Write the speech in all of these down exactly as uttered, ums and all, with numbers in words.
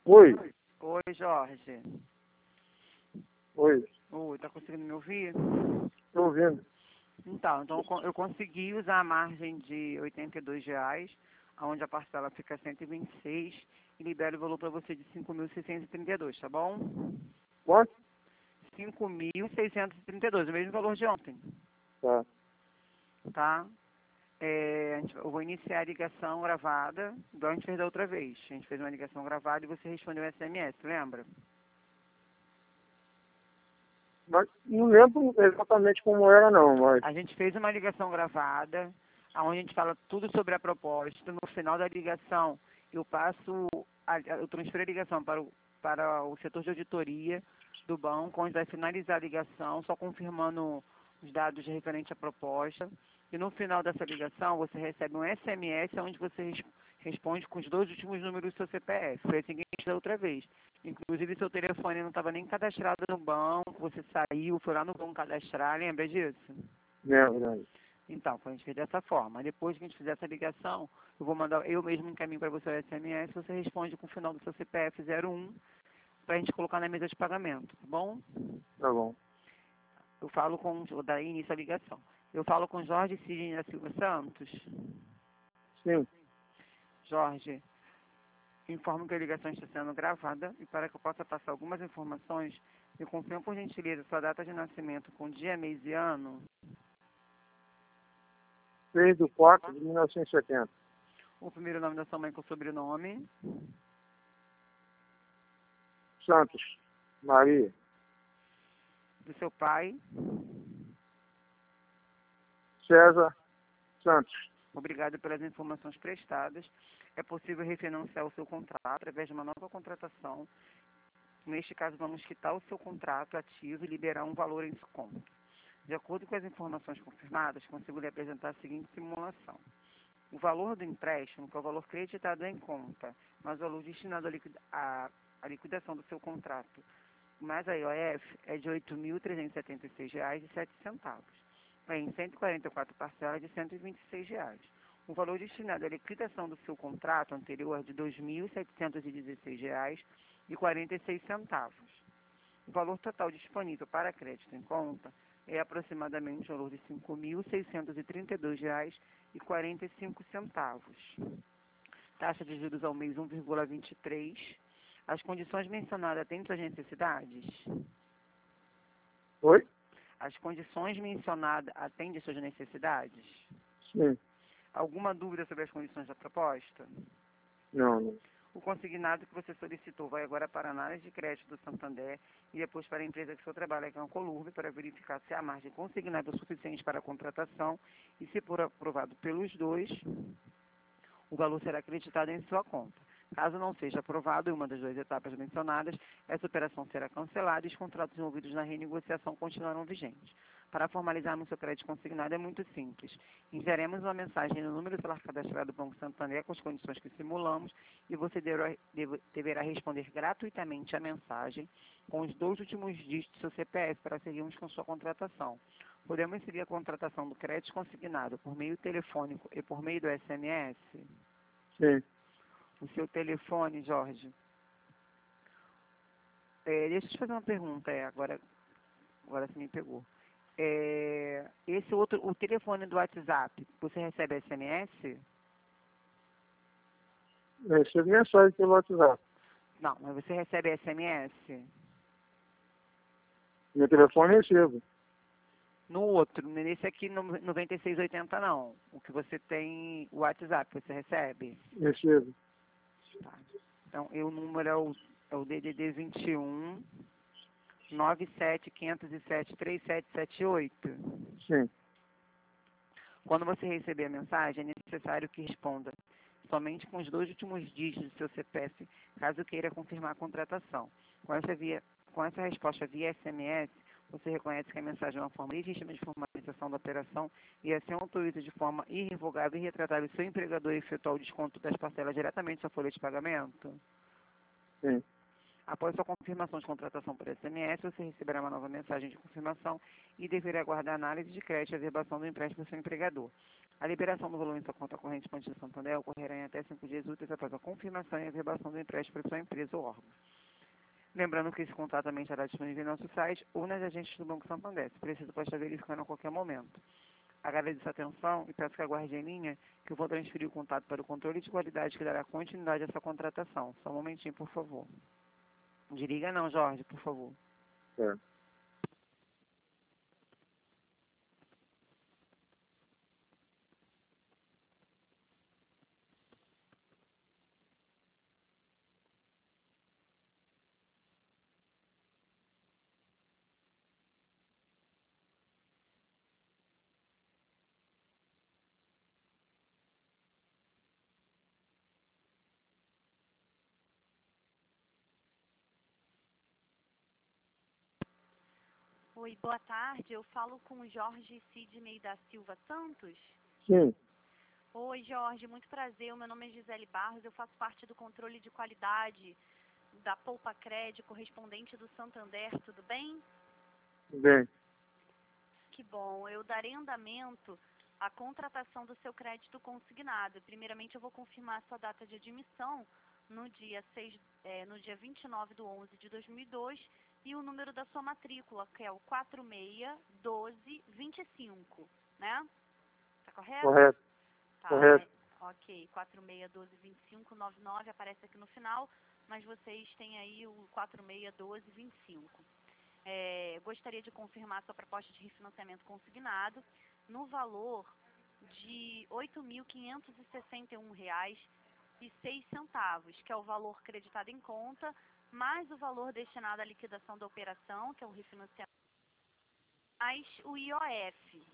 Oi, Oi, Jorge. oi, Oi, tá conseguindo me ouvir? tô ouvindo. Então, então eu con- eu consegui usar a margem de oitenta e dois reais, onde a parcela fica cento e vinte e seis, e libero o valor para você de cinco mil seiscentos e trinta e dois, tá bom? Quanto? cinco mil seiscentos e trinta e dois, o mesmo valor de ontem, Tá, tá? É, a gente- eu vou iniciar a ligação gravada, igual a gente fez da outra vez. A gente fez uma ligação gravada e você respondeu S M S, lembra? mas não lembro exatamente como era não, mas A gente fez uma ligação gravada, onde a gente fala tudo sobre a proposta. No final da ligação, eu passo, a, eu transfiro a ligação para o, para o setor de auditoria do banco, onde vai finalizar a ligação, só confirmando os dados referentes à proposta. E no final dessa ligação, você recebe um S M S onde você res- responde com os dois últimos números do seu C P F. Foi assim que a gente da outra vez. Inclusive, seu telefone não estava nem cadastrado no banco, você saiu, foi lá no banco cadastrar, lembra disso? lembro, lembro. Então, quando a gente fez dessa forma, depois que a gente fizer essa ligação, eu vou mandar, eu mesmo encaminho para você o S M S, você responde com o final do seu C P F zero um, para a gente colocar na mesa de pagamento, tá bom? Tá bom. Eu falo com, vou dar início à ligação. Eu falo com Jorge Sidney da Silva Santos. Sim, Jorge, informo que a ligação está sendo gravada e para que eu possa passar algumas informações, me confirme por gentileza sua data de nascimento com dia, mês e ano. seis de quatro de mil novecentos e setenta. O primeiro nome da sua mãe com sobrenome. Santos, Maria, Do seu pai. César Santos. Obrigado pelas informações prestadas. É possível refinanciar o seu contrato através de uma nova contratação. Neste caso, vamos quitar o seu contrato ativo e liberar um valor em desconto. De acordo com as informações confirmadas, consigo lhe apresentar a seguinte simulação. O valor do empréstimo, que é o valor creditado em conta, mas o valor destinado à, liquida à, à liquidação do seu contrato, mais a I O F, é de oito mil trezentos e setenta e seis reais e sete centavos. É em cento e quarenta e quatro parcelas de cento e vinte e seis reais. O valor destinado à liquidação do seu contrato anterior é de dois mil setecentos e dezesseis reais e quarenta e seis centavos. O valor total disponível para crédito em conta é aproximadamente o valor de cinco mil seiscentos e trinta e dois reais e quarenta e cinco centavos. Taxa de juros ao mês um vírgula vinte e três. As condições mencionadas atendem às necessidades? Oi? As condições mencionadas atendem às suas necessidades? Sim, Alguma dúvida sobre as condições da proposta? não, não. O consignado que você solicitou vai agora para a análise de crédito do Santander e depois para a empresa que o senhor trabalha, que é a Colurbe, para verificar se a margem consignada é suficiente para a contratação e, se for aprovado pelos dois, o valor será acreditado em sua conta. Caso não seja aprovado em uma das duas etapas mencionadas, essa operação será cancelada e os contratos envolvidos na renegociação continuarão vigentes. Para formalizarmos seu crédito consignado é muito simples. Enviaremos uma mensagem no número celular cadastrado do Banco Santander com as condições que simulamos e você deverá, deve- deverá responder gratuitamente a mensagem com os dois últimos dígitos do seu C P F para seguirmos com sua contratação. Podemos seguir a contratação do crédito consignado por meio telefônico e por meio do S M S? Sim, O seu telefone, Jorge. É, deixa eu te fazer uma pergunta, é, agora, agora você me pegou. É, esse outro, o telefone do WhatsApp, você recebe S M S? eu recebo mensagem pelo WhatsApp. Não, mas você recebe S M S? Meu telefone eu recebo. No outro, nesse aqui no noventa e seis oitenta não. O que você tem, o WhatsApp, você recebe? Recebo. Tá. Então, e o número é o, é o D D D vinte e um, nove sete cinco zero sete, três sete sete oito. Sim, Quando você receber a mensagem, é necessário que responda somente com os dois últimos dígitos do seu C P F, caso queira confirmar a contratação. Com essa, via, com essa resposta via S M S, você reconhece que a mensagem é uma forma legítima de formalização da operação e assim autoriza de forma irrevogável e retratável o seu empregador a efetuar o desconto das parcelas diretamente da folha de pagamento. sim. Após sua confirmação de contratação por S M S, você receberá uma nova mensagem de confirmação e deverá aguardar a análise de crédito e a averbação do empréstimo do seu empregador. A liberação do valor em sua conta corrente Banco Santander ocorrerá em até cinco dias úteis após a confirmação e averbação do empréstimo para sua empresa ou órgão. Lembrando que esse contrato também estará disponível em nosso site ou nas agências do Banco Santander. Se precisa, pode estar verificando a qualquer momento. Agradeço a atenção e peço que aguarde em linha que eu vou transferir o contato para o controle de qualidade que dará continuidade a essa contratação. Só um momentinho, por favor. Desliga não, Jorge, por favor. É. Oi, boa tarde. Eu falo com o Jorge Sidney da Silva Santos. Sim. Oi, Jorge, muito prazer. O meu nome é Gisele Barros. Eu faço parte do controle de qualidade da Poupa Cred, correspondente do Santander. Tudo bem? Bem. Que bom. Eu darei andamento à contratação do seu crédito consignado. Primeiramente, eu vou confirmar a sua data de admissão no dia, seis, é, no dia vinte e nove de onze de dois mil e dois e o número da sua matrícula, que é o quatro seis um dois dois cinco, né? Tá correto? Correto. Tá, Correto. é, ok. quatro seis um dois dois cinco nove nove aparece aqui no final, mas vocês têm aí o quatro seis um dois dois cinco. É, gostaria de confirmar sua proposta de refinanciamento consignado no valor de oito mil quinhentos e sessenta e um reais e seis centavos, que é o valor creditado em conta, mais o valor destinado à liquidação da operação, que é o refinanciamento, mais o I O F,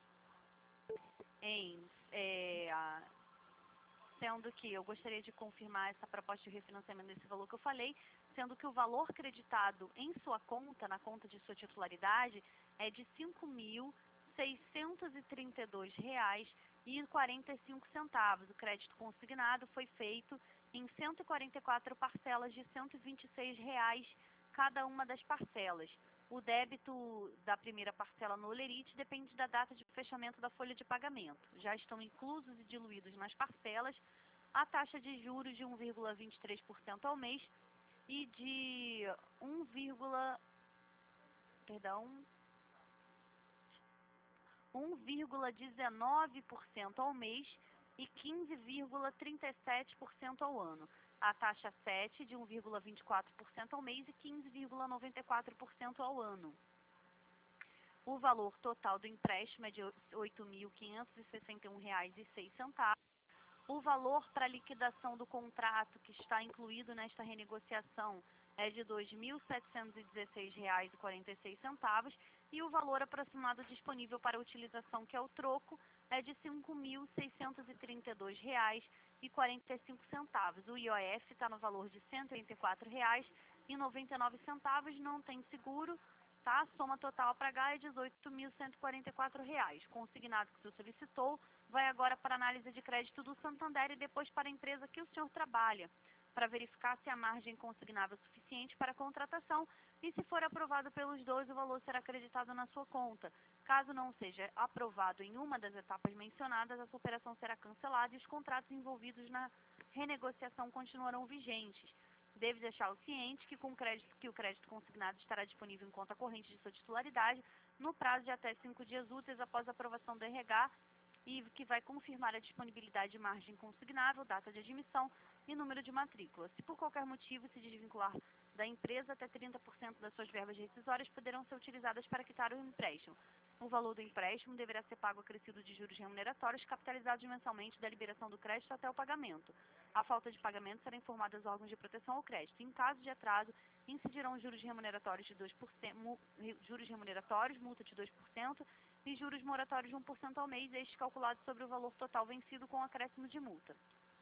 em, é, a- sendo que eu gostaria de confirmar essa proposta de refinanciamento desse valor que eu falei, sendo que o valor creditado em sua conta, na conta de sua titularidade, é de cinco mil seiscentos e trinta e dois reais e quarenta e cinco centavos. O crédito consignado foi feito em cento e quarenta e quatro parcelas de cento e vinte e seis reais cada uma das parcelas. O débito da primeira parcela no Olerite depende da data de fechamento da folha de pagamento. Já estão inclusos e diluídos nas parcelas a taxa de juros de um vírgula vinte e três por cento ao mês e de um, perdão, um vírgula dezenove por cento ao mês e quinze vírgula trinta e sete por cento ao ano. A taxa sete de um vírgula vinte e quatro por cento ao mês e quinze vírgula noventa e quatro por cento ao ano. O valor total do empréstimo é de oito mil quinhentos e sessenta e um reais e seis centavos. O valor para liquidação do contrato que está incluído nesta renegociação é de dois mil setecentos e dezesseis reais e quarenta e seis centavos e o valor aproximado disponível para utilização, que é o troco, é de cinco mil seiscentos e trinta e dois reais e quarenta e cinco centavos. O I O F está no valor de cento e oitenta e quatro reais e noventa e nove centavos, não tem seguro, tá? A soma total a pagar é dezoito mil cento e quarenta e quatro reais. Consignado que o senhor solicitou vai agora para a análise de crédito do Santander e depois para a empresa que o senhor trabalha, para verificar se a margem consignável é suficiente para a contratação e, se for aprovado pelos dois, o valor será acreditado na sua conta. Caso não seja aprovado em uma das etapas mencionadas, essa operação será cancelada e os contratos envolvidos na renegociação continuarão vigentes. Deve deixar o ciente que, com crédito, que o crédito consignado estará disponível em conta corrente de sua titularidade no prazo de até cinco dias úteis após a aprovação do R H e que vai confirmar a disponibilidade de margem consignável, data de admissão e número de matrícula. Se por qualquer motivo se desvincular da empresa, até trinta por cento das suas verbas rescisórias poderão ser utilizadas para quitar o empréstimo. O valor do empréstimo deverá ser pago acrescido de juros remuneratórios capitalizados mensalmente da liberação do crédito até o pagamento. A falta de pagamento será informada aos órgãos de proteção ao crédito. Em caso de atraso, incidirão juros remuneratórios de dois por cento, juros remuneratórios, multa de dois por cento e juros moratórios de um por cento ao mês, estes calculados sobre o valor total vencido com acréscimo de multa.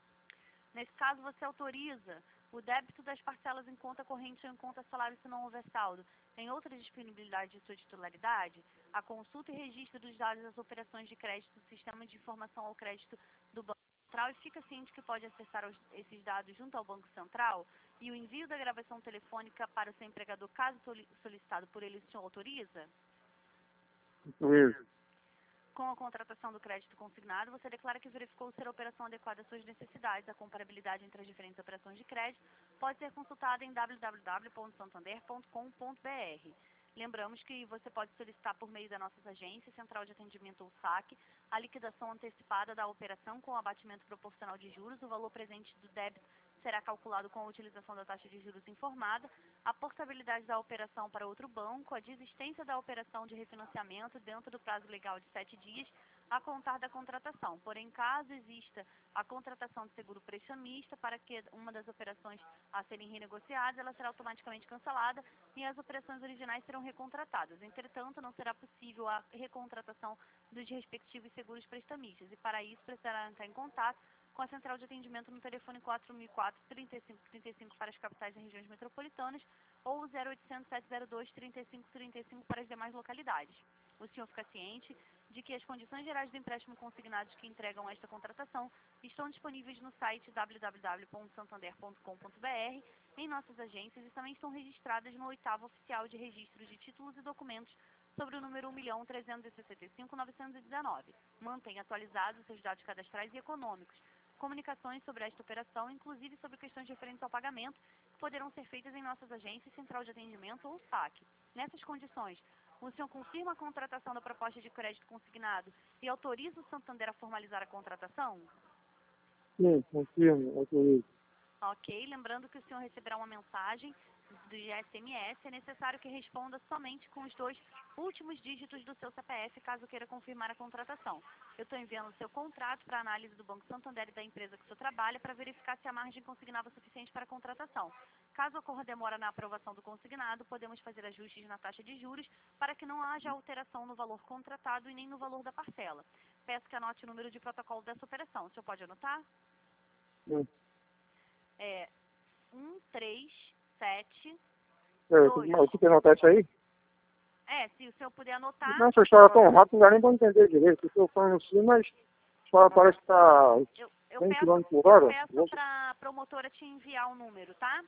Nesse caso, você autoriza o débito das parcelas em conta corrente ou em conta salário se não houver saldo. Tem outra disponibilidade de sua titularidade? A consulta e registro dos dados das operações de crédito do Sistema de Informação ao Crédito do Banco Central, e fica ciente que pode acessar os, esses dados junto ao Banco Central, e o envio da gravação telefônica para o seu empregador, caso solicitado por ele, o senhor autoriza? Isso. Com a contratação do crédito consignado, você declara que verificou ser a operação adequada às suas necessidades. A comparabilidade entre as diferentes operações de crédito pode ser consultada em w w w ponto santander ponto com ponto b r. Lembramos que você pode solicitar por meio das nossas agências, Central de Atendimento ou saque, a liquidação antecipada da operação com abatimento proporcional de juros. O valor presente do débito será calculado com a utilização da taxa de juros informada, a portabilidade da operação para outro banco, a desistência da operação de refinanciamento dentro do prazo legal de sete dias, a contar da contratação. Porém, caso exista a contratação de seguro prestamista para que uma das operações a serem renegociadas, ela será automaticamente cancelada e as operações originais serão recontratadas. Entretanto, não será possível a recontratação dos respectivos seguros prestamistas e, para isso, precisará entrar em contato com a Central de Atendimento no telefone quatro mil e quatro, trinta e cinco trinta e cinco para as capitais e regiões metropolitanas ou zero oitocentos, sete zero dois, trinta e cinco trinta e cinco para as demais localidades. O senhor fica ciente de que as condições gerais do empréstimo consignados que entregam esta contratação estão disponíveis no site w w w ponto santander ponto com ponto b r, em nossas agências e também estão registradas no oitavo Oficial de Registro de Títulos e Documentos sobre o número um milhão trezentos e sessenta e cinco mil novecentos e dezenove. Mantenha atualizados seus dados cadastrais e econômicos. Comunicações sobre esta operação, inclusive sobre questões referentes ao pagamento, que poderão ser feitas em nossas agências, Central de Atendimento ou saque. Nessas condições, o senhor confirma a contratação da proposta de crédito consignado e autoriza o Santander a formalizar a contratação? Sim, confirmo, autorizo. Ok, lembrando que o senhor receberá uma mensagem do S M S, é necessário que responda somente com os dois últimos dígitos do seu C P F, caso queira confirmar a contratação. Eu estou enviando o seu contrato para análise do Banco Santander e da empresa que o senhor trabalha para verificar se a margem consignada é suficiente para a contratação. Caso ocorra demora na aprovação do consignado, podemos fazer ajustes na taxa de juros para que não haja alteração no valor contratado e nem no valor da parcela. Peço que anote o número de protocolo dessa operação. O senhor pode anotar? Sim. É um três sete É, dois. você quer anotar isso aí? É, se o senhor puder anotar. Não, essa história é tão rápida, não dá nem para entender direito. Eu estou falando assim, mas a história parece que está Eu, eu cem peço, quilômetros por eu hora. peço para a promotora te enviar o número, tá?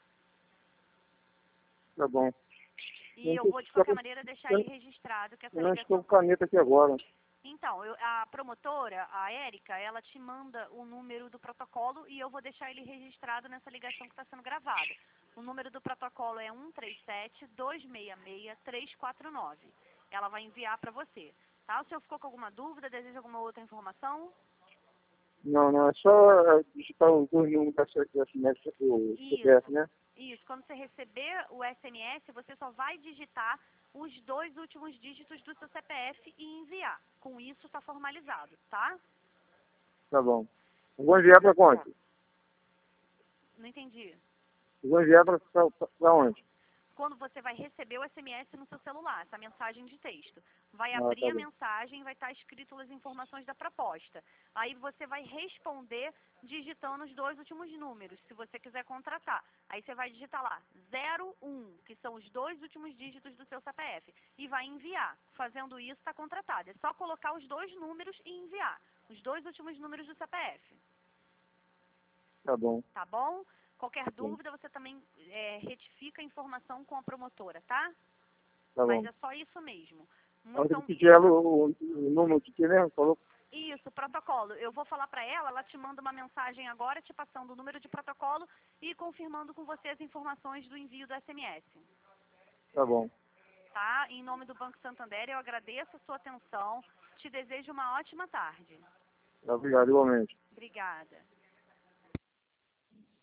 Tá bom. E Não eu vou, de qualquer maneira, deixar ele eu registrado que essa não estou ligação... com caneta aqui agora. Então, eu, a promotora, a Érica, ela te manda o número do protocolo e eu vou deixar ele registrado nessa ligação que está sendo gravada. O número do protocolo é um três sete, dois seis seis, três quatro nove. Ela vai enviar para você, tá? O senhor ficou com alguma dúvida, deseja alguma outra informação? Não, não, é só é, digitar os dois números da S M S do C P F, né? Isso, quando você receber o S M S, você só vai digitar os dois últimos dígitos do seu C P F e enviar. Com isso, está formalizado, tá? Tá bom. Eu vou enviar para quanto? Não entendi. Eu vou enviar para onde? Quando você vai receber o S M S no seu celular, essa mensagem de texto. Vai Ah, abrir tá a bom. mensagem, vai estar escrito as informações da proposta. Aí você vai responder digitando os dois últimos números, se você quiser contratar. Aí você vai digitar lá zero um, que são os dois últimos dígitos do seu C P F, e vai enviar. Fazendo isso, está contratado. É só colocar os dois números e enviar. Os dois últimos números do C P F. Tá bom. Tá bom? Qualquer Sim. dúvida, você também é, retifica a informação com a promotora, tá? Tá Mas bom. é só isso mesmo. Eu Então, pedi ela o, o número de que mesmo? Falou? isso, protocolo. Eu vou falar para ela, ela te manda uma mensagem agora, te passando o número de protocolo e confirmando com você as informações do envio do S M S. Tá bom. Tá? Em nome do Banco Santander, eu agradeço a sua atenção. Te desejo uma ótima tarde. Obrigado, igualmente. Obrigada.